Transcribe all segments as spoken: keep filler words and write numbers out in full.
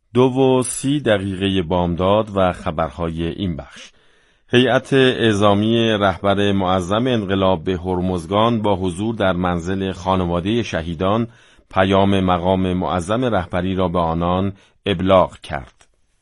دو و سی دقیقه بامداد و خبرهای این بخش. هیئت اعزامی رهبر معظم انقلاب به هرمزگان با حضور در منزل خانواده شهیدان پیام مقام معظم رهبری را به آنان ابلاغ کرد.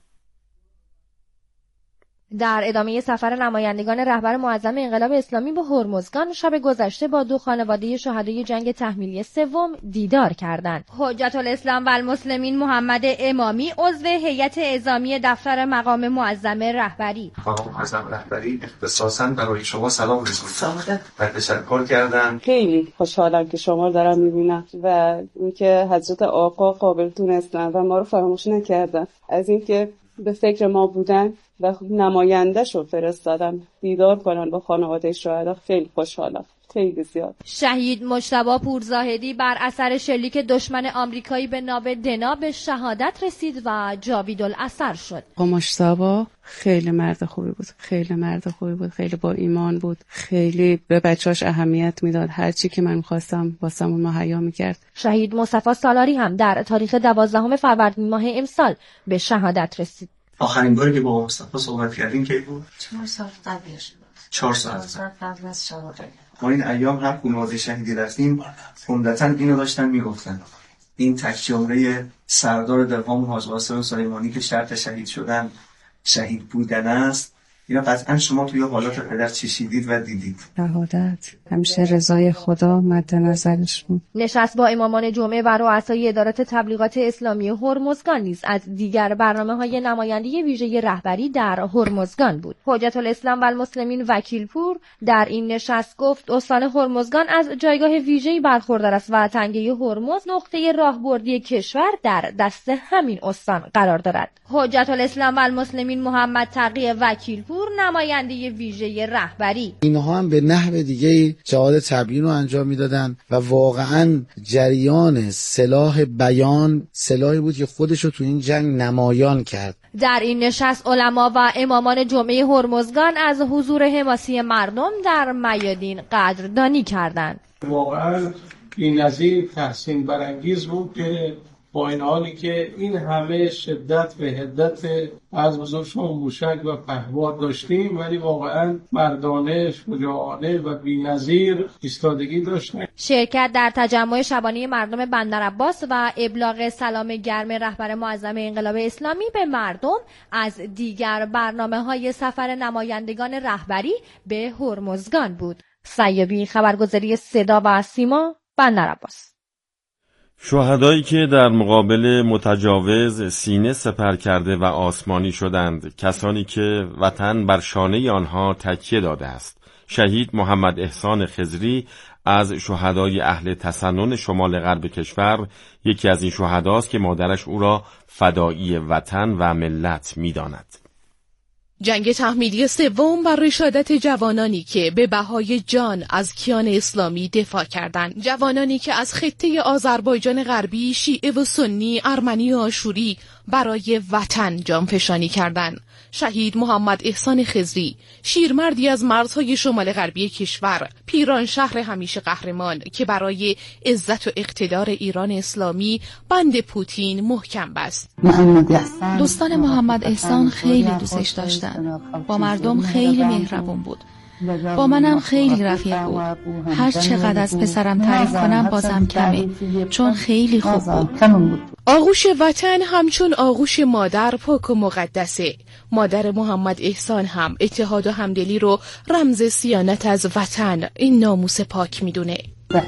در ادامه سفر نمایندگان رهبر معظم انقلاب اسلامی به هرمزگان شب گذشته با دو خانواده شهدای جنگ تحمیلی سوم دیدار کردند. حجت الاسلام و المسلمین محمد امامی عضو هیئت اعزامی دفتر مقام معظم رهبری مقام معظم رهبری اختصاصاً برای شما سلام رسوندن و تشکر کردن. خیلی خوشحالم که شما رو دارم میبینم و اینکه حضرت آقا قابل دونستن و ما رو فراموش نکردن، از اینکه به فکر ما بودن و نماینده‌ش رو فرستادن دیدار کنن با خانواده شهدا. خیلی خوشحالم، خیلی زیاد. شهید مجتبی پورزاهدی بر اثر شلیک دشمن آمریکایی به ناو دنا به شهادت رسید و جاویدالاثر شد. مجتبی خیلی مرد خوبی بود، خیلی مرد خوبی بود، خیلی با ایمان بود، خیلی به بچه‌اش اهمیت میداد، هر چی که من خواستم واسمون مهیا میکرد. شهید مصطفی سالاری هم در تاریخ دوازدهم فروردین ماه امسال به شهادت رسید. آخرین باری که با مصطفی صحبت کردیم کی بود؟ چهار سال قبلش. چهار سال قبل از شهادت. ما این ایام هر خانواده شهیدی رفتیم عمدتاً اینو داشتن میگفتن. این تک جمله سردار دقام حاج قاسم سلیمانی که شرط شهید شدن شهید بودن است، اینا قطعاً شما توی حالات پدر چشیدید و دیدید. شهادت همیشه رضای خدا مد نظرش بود. نشست با امامان جمعه و رؤسای ادارات تبلیغات اسلامی هرمزگان نیز از دیگر برنامه‌های نماینده ویژه رهبری در هرمزگان بود. حجت الاسلام و المسلمین وکیل پور در این نشست گفت استان هرمزگان از جایگاه ویژه‌ای برخوردار است و تنگه هرمز نقطه راهبردی کشور در دست همین استان قرار دارد. حجت الاسلام و المسلمین محمد تقی وکیل پور نماینده ویژه رهبری اینها هم به نحو دیگه جهاد تبیین رو انجام میدادن و واقعا جریان سلاح بیان سلاحی بود که خودش رو تو این جنگ نمایان کرد. در این نشست علما و امامان جمعه هرمزگان از حضور حماسی مردم در میادین قدردانی کردند. واقعا بی‌نظیر تحسین برانگیز بود که با این حالی که این همه شدت و حدت از بزرگ شما موشک و پهپاد داشتیم، ولی واقعا مردانه، شجاعانه و بی‌نظیر ایستادگی داشتیم. شرکت در تجمع شبانه مردم بندرعباس و ابلاغ سلام گرم رهبر معظم انقلاب اسلامی به مردم از دیگر برنامه‌های سفر نمایندگان رهبری به هرمزگان بود. سیابی، خبرگزاری صدا و سیما، بندرعباس. شهدایی که در مقابل متجاوز سینه سپر کرده و آسمانی شدند، کسانی که وطن بر شانه آنها تکیه داده است. شهید محمد احسان خضری از شهدای اهل تسنن شمال غرب کشور یکی از این شهداست که مادرش او را فدایی وطن و ملت می‌داند. جنگ تحمیلی سوم بر رشادت جوانانی که به بهای جان از کیان اسلامی دفاع کردند. جوانانی که از خطه آذربایجان غربی، شیعه و سنی، ارمنی و آشوری برای وطن جانفشانی کردند. شهید محمد احسان خضری، شیرمردی از مرزهای شمال غربی کشور، پیران شهر همیشه قهرمان که برای عزت و اقتدار ایران اسلامی بند پوتین محکم بست. دوستان محمد احسان خیلی دوستش داشتن، با مردم خیلی مهربون بود، با منم خیلی رفیق بود. هر چقدر از پسرم تعریف کنم بازم کمه، چون خیلی خوب بود. آغوش وطن همچون آغوش مادر پاک و مقدسه. مادر محمد احسان هم اتحاد و همدلی رو رمز صیانت از وطن، این ناموس پاک میدونه.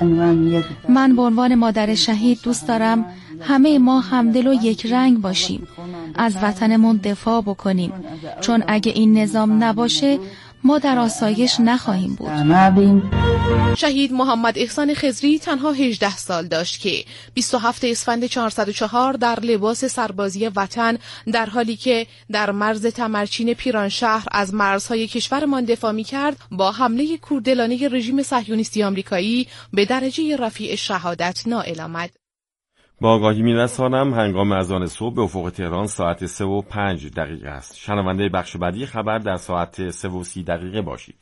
من به عنوان مادر شهید دوست دارم همه ما همدل و یک رنگ باشیم، از وطنمون دفاع بکنیم، چون اگه این نظام نباشه ما در آسایش نخواهیم بود. شهید محمد احسان خضری تنها هجده سال داشت که بیست و هفتم اسفند چهارصد و چهار در لباس سربازی وطن، در حالی که در مرز تمرچین پیرانشهر از مرزهای کشورمان دفاع می‌کرد، با حمله کوردلانه رژیم صهیونیستی آمریکایی به درجه رفیع شهادت نائل آمد. با آگاهی می‌رسانم هنگام اذان صبح به افق تهران ساعت سه و پنج دقیقه است. شنونده بخش بعدی خبر در ساعت سه و سی دقیقه باشید.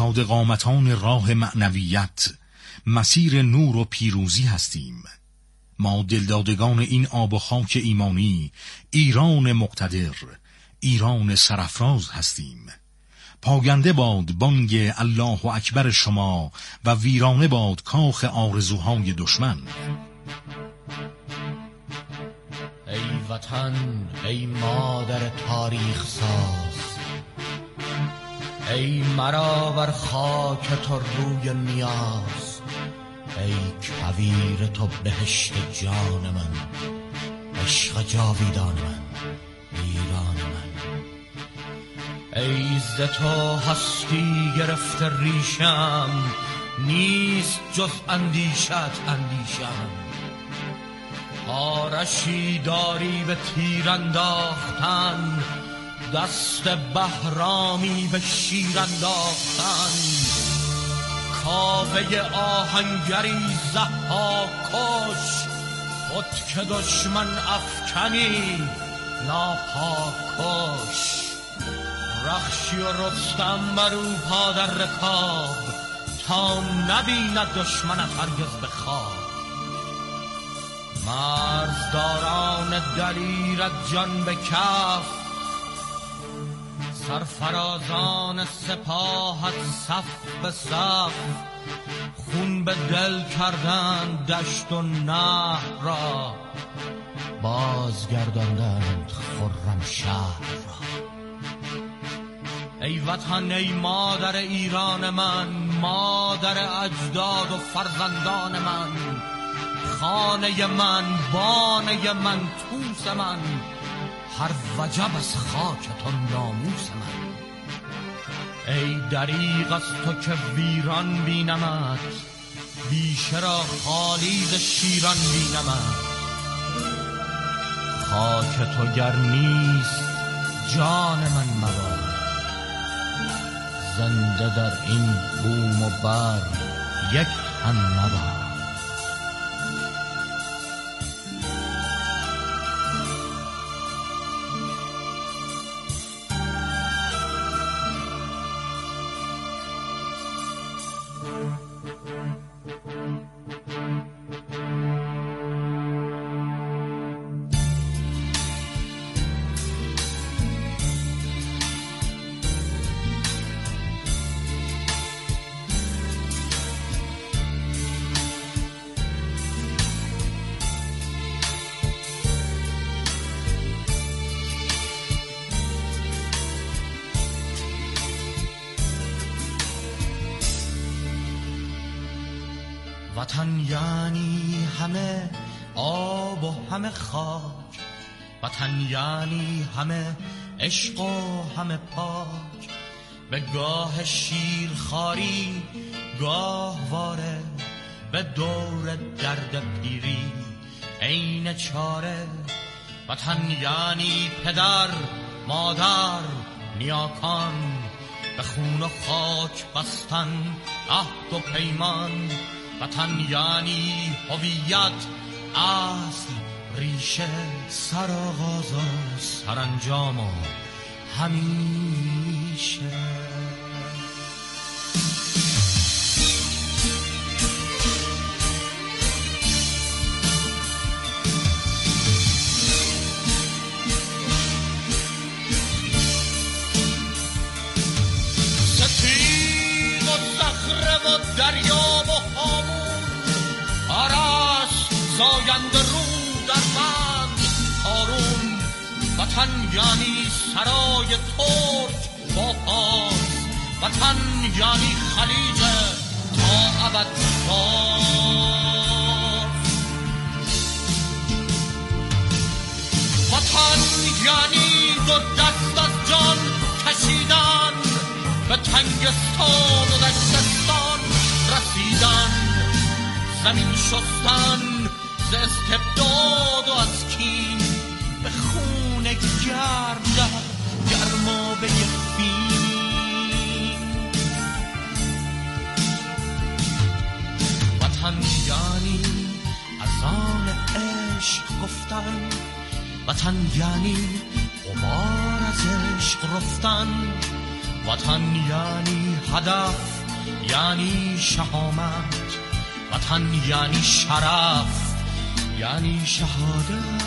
ایستاد قامتان راه معنویت، مسیر نور و پیروزی هستیم. ما دلدادگان این آب و خاک ایمانی، ایران مقتدر، ایران سرافراز هستیم. پاینده باد بانگ الله اکبر شما و ویرانه باد کاخ آرزوهای دشمن. ای وطن، ای مادر تاریخ ساز، ای مرا بر خاک تو روی نیاز، ای کویر تو بهشت جان من، عشق جاویدان من، ایران من. ای ز تو هستی گرفته ریشم، نیست جز اندیشت اندیشم. آرشی داری به تیر انداختن، دست بهرامی به شیر انداختن. کاوه آهنگری ضحاک کش، خود که دشمن افکنی ناپاک کش. رخشی و رستم برو پا در رکاب، تا نبیند دشمنت هرگز به خواب. مرزداران دلیرت جان به کف، سرفرازان سپاهت صف به صف. خون به دل کردند دشت و نهر را، بازگرداندند خرم شهر را. ای وطن، ای مادر ایران من، مادر اجداد و فرزندان من، خانه من، بانه من، توس من، هر وجب از خاکتان ناموس من. ای دریغ از تو که ویران بینمت، بیشه را خالی ز شیران بینمت. خاک تو گر نیست جان من مباد، زنده در این بوم و بر یک تن نباد. وطن یعنی همه آب و همه خاک، وطن یعنی همه عشق و همه پاک. به گاه شیرخواری گاهواره، به دور درد پیری عین چاره. وطن یعنی پدر، مادر، نیاکان، به خون و خاک بستن عهد و پیمان. وطن یعنی هویت، اصل، ریشه، سرآغاز و سرانجام و همیشه. ستیغ و صخره و دریا و هامون، آرش زاینده رو در بند هارون. وطن یعنی سرای ترک با پاس، وطن یعنی خلیج تا ابد باز. وطن یعنی دو دست از جان کشیدن، به تنگستان و دشتستان رسیدن. زمین شستن ز استبداد و از کین، به خون گرم در گرمابه فین. وطن یعنی از آن عشق گفتن، وطن یعنی غبار از عشق رفتن. وطن یعنی هدف، یعنی شهامت، وطن یعنی شرف، یعنی شهادت،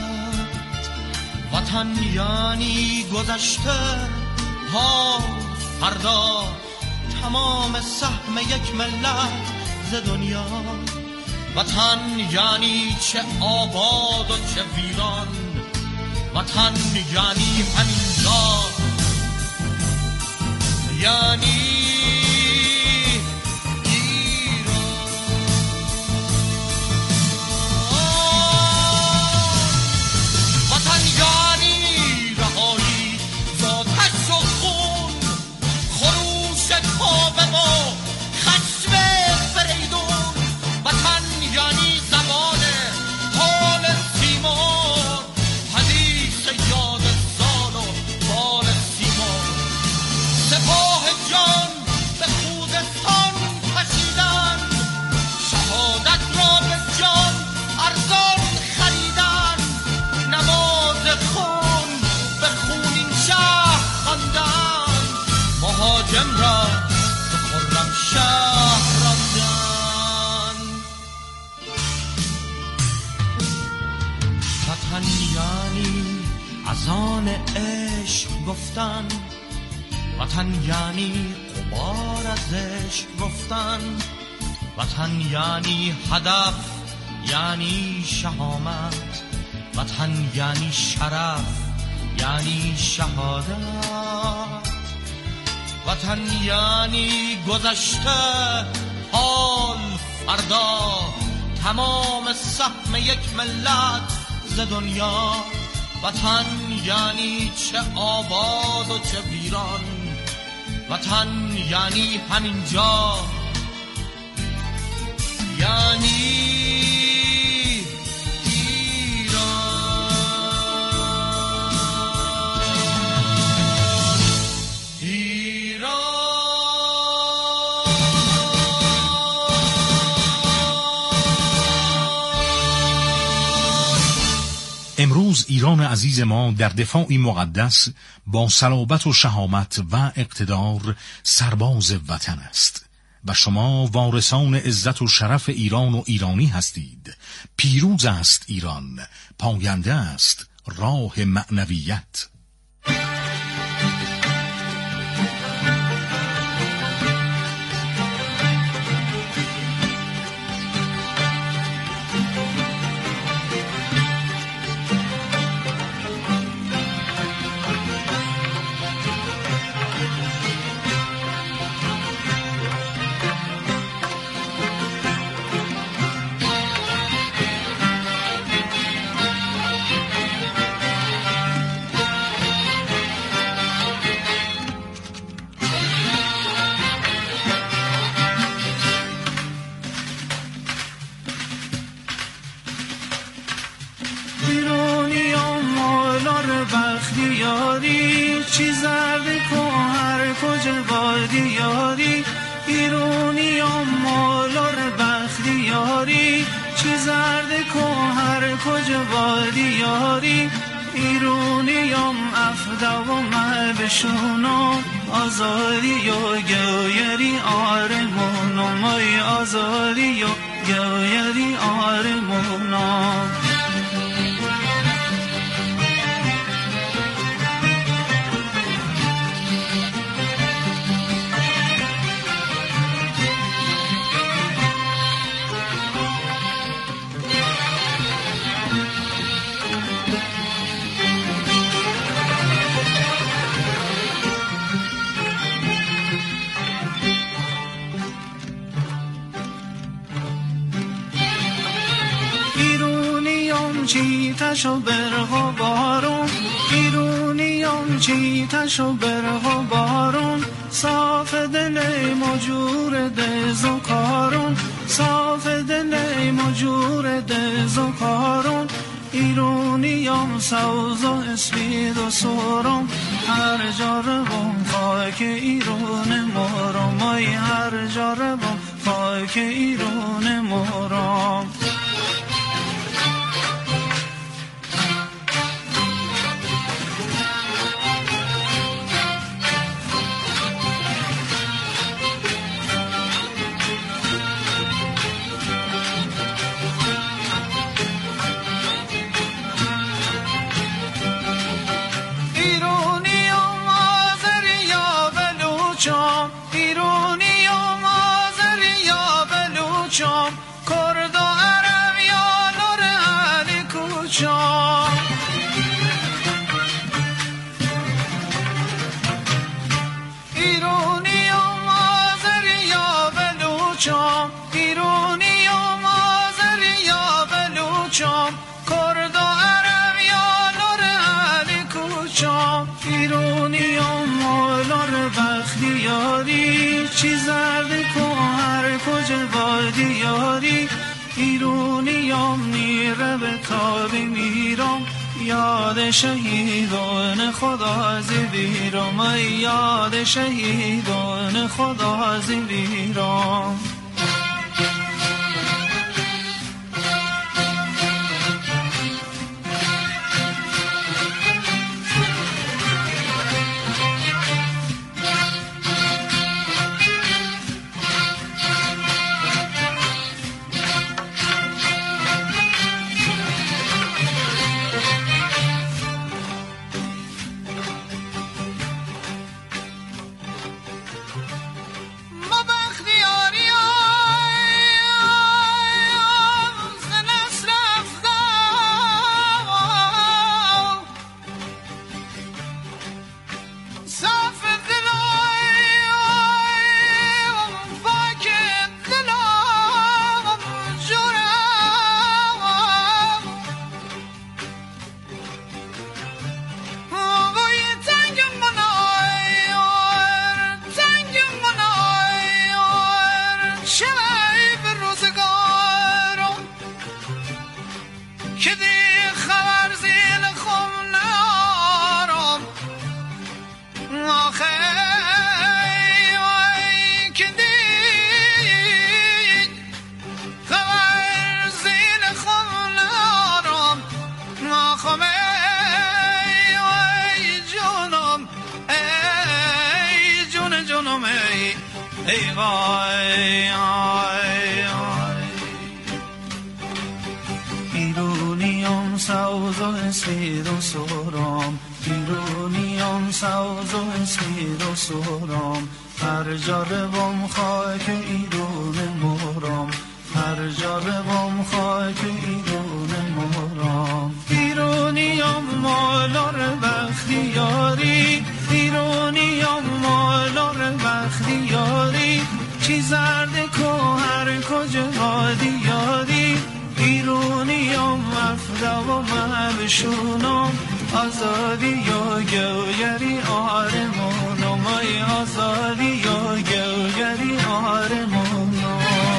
وطن یعنی گذشته، حال، فردا، تمام سهم یک ملت ز دنیا. وطن یعنی چه آباد و چه ویران، وطن یعنی همینجا، یعنی مهاجم را به خرم شهر راندن. وطن یعنی اذان عشق گفتن، وطن یعنی غبار از عشق گفتن، وطن یعنی هدف، یعنی شهامت، وطن یعنی شرف، یعنی شهادت، وطن یعنی گذشته، حال، فردا، تمام سهم یک ملت ز دنیا. وطن یعنی چه آباد و چه ویران، وطن یعنی همینجا، یعنی امروز ایران عزیز ما در دفاعی مقدس با صلابت و شهامت و اقتدار سرباز وطن است و شما وارثان عزت و شرف ایران و ایرانی هستید. پیروز است ایران، پاینده است راه معنویت. بختیاری چی زرد کو هر کجا وادیاری، ایرونیام مالار بختیاری چی زرد کو هر کجا وادیاری، ایرونیام افدا و مهبشونو آزادی و گویری آرمونو، مای آزادی و گویری آرمونو. چی تشو برق و بارون، ایرونیام چی تشو برق و بارون، صاف دل مجور دز و کارون، صاف دل مجور دز و کارون، ایرونیام سوز و اسپید و سورم، هر جا روم خاک ایرون مورم، مای هر جا روم خاک ایرون مورم. بلوچم کرد و عرب یا نور علی کوچم ایرونی و مازری یا بلوچم ایرونی و مازری یا بلوچم کرد و عرب یا نور علی کوچم ایرونی و مالار بختیاری چی زرد کو هر کجا بادی یاری ایرونیم میره به تابی میرم یاد شهیدان خدا زیرم یاد شهیدان خدا زیرم ایرونیم سوز و اسپید و سورم ایرونیم سوز و اسپید و سورم هر جا روم خاک ایرون مورم هر جا روم خاک ایرون مورم ایرونیم مالار بختیاری ایرونیم مالار بختیاری چی زرد کو هر کجا بادی یاری ایرونیم افدا و مبشونم آزادی یا گوگری آرمونم ای آزادی یا گوگری آرمونم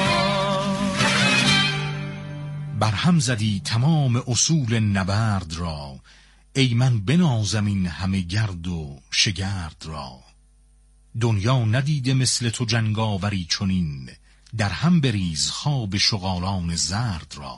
برهم زدی تمام اصول نبرد را ای من بنازم این همه گرد و شگرد را دنیا ندیده مثل تو جنگاوری چنین در هم بریز خواب شغالان زرد را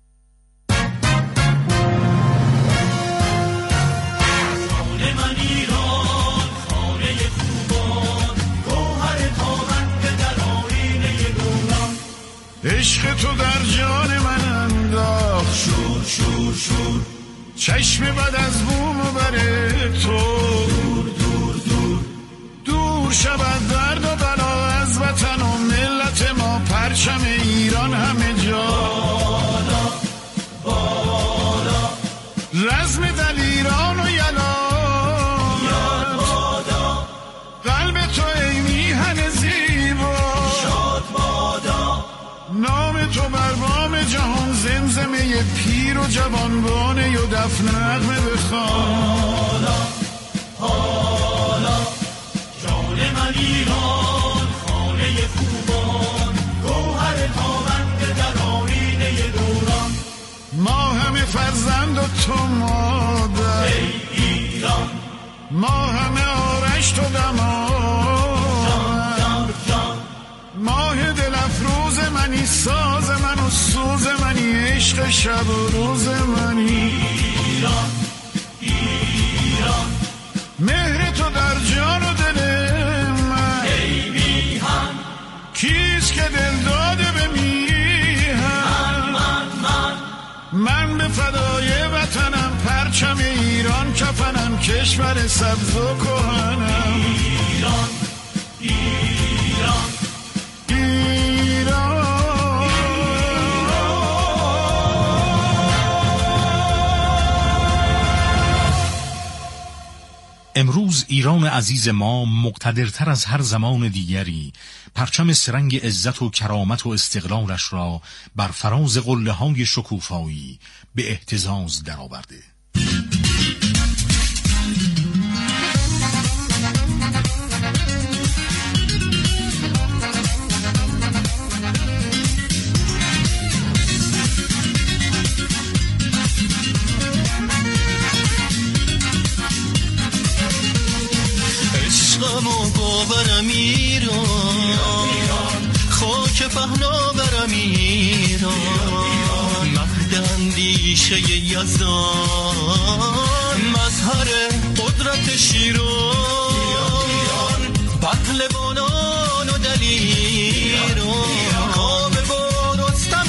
خانه من ایران خانه خوبان گوهر تابنده در آیینه دوران عشق تو در جان من انداخت شور شور شور چشم بد از بوم و بر تو دور دور دور دور شود درد و بلا از وطن و ملت ما پرچم ایران همه جا بالا بالا رزم دلیران و یلا یاد بادا قلب تو ای میهن زیبا شاد بادا نام تو بر بام جهان زمزمه پیر و جوانبانه و دف نغمه بخوان حالا حالا جان من ایران خانه خوبان گوهر تابنده در آیینه دوران ما همه فرزند و تو مادر ای ایران ما همه آرش تو دماد ماه دل افروز منی ساز من و سوز منی عشق شب و روز منی ایران ایران مهر تو در جان و دل من ای میهن کیست که دل داده به میهن من من من به فدای وطنم پرچم ایران کفنم کشور سبز و کهنم ایران ایران ایران امروز ایران عزیز ما مقتدرتر از هر زمان دیگری پرچم سرنگ عزت و کرامت و استقلالش را بر فراز قله‌های شکوفایی به اهتزاز درآورده. عشقمو باورم ایران، خاک پهنا برم ایران، مهد اندیشه یزدان، مظهر قدرت شیران، پهلوانان و دلیران، کاوه و رستم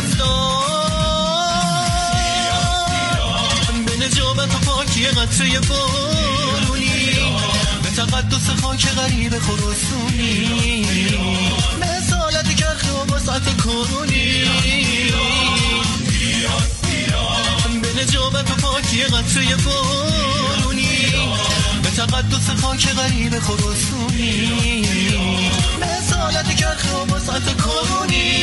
دستان، به نجابت و پاکی قطره بارونی، تقدس خاک غریب خراسانی، مثالت کرخ و وسعت کنونی، به نجابت و پاکی قطره بارونی، به تقدس خاک غریب خراسانی، مثالت کرخ و وسعت کنونی.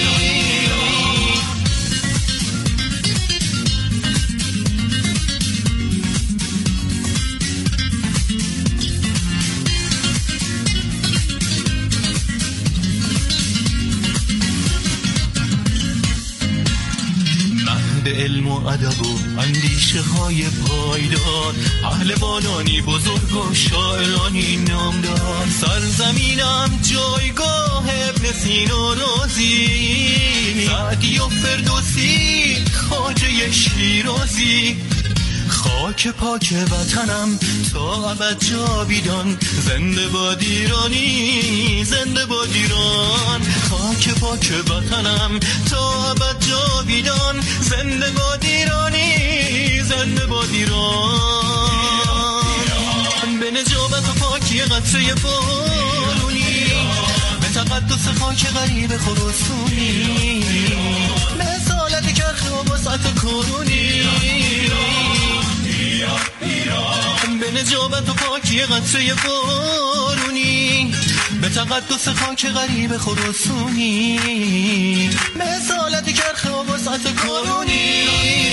به علم و ادب و اندیشه های پایدار، پهلوانانی بزرگ و شاعرانی نامدار، سرزمینم جایگاه ابن سینا رازی، سعدی و فردوسی خواجه شیرازی، خاک پاک وطنم تا ابد جاویدان، زنده باد ایرانی، زنده باد ایران، خاک پاک وطنم تا ابد جاویدان، زنده باد ایرانی، زنده باد ایران، به نجابت و پاکی قطره بارونی، به تقدس خاک غریب خراسانی، مثالت کرخ و وسعت کنونی، به نجابت و پاکی قطره بارونی، به تقدس خاک غریب خراسانی، مثالت کرخ و وسعت کنونی.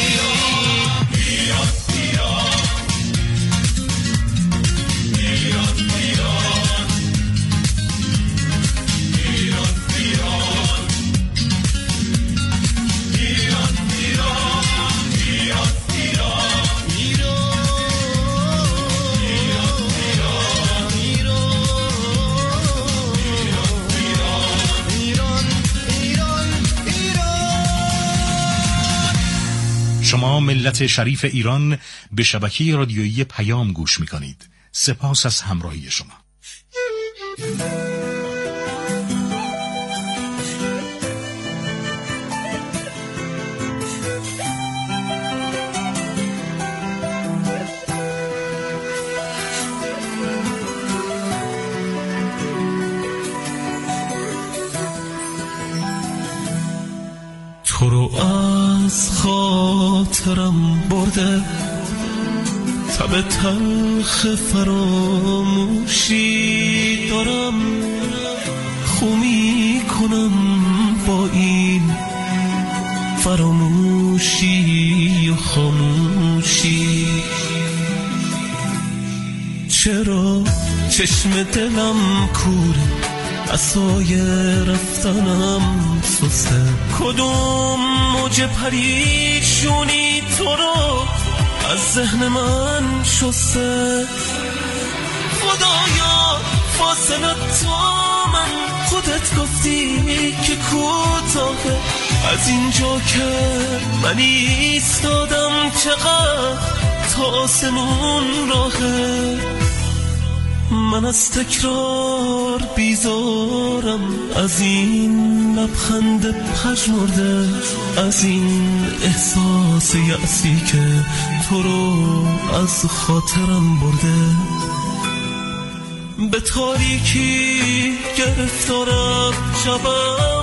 شما ملت شریف ایران به شبکه رادیویی پیام گوش می کنید. سپاس از همراهی شما. تو رو از خاطرم برده تب تلخ فراموشی دارم، خو می کنم با این فراموشی و خاموشی. چرا چشم دلم کوره، عصای رفتنم سسته، کدوم موج پریشونی تو رو از ذهن من شسته. خدایا فاصله تا من، خودت گفتی که کوتاهه، از اینجا که من ایستادم چقدر تا آسمون راهه. من از تکرار بیزارم، از این لبخند پژمرده، از این احساس یأسی که تو رو از خاطرم برده. به تاریکی گرفتارم، شبم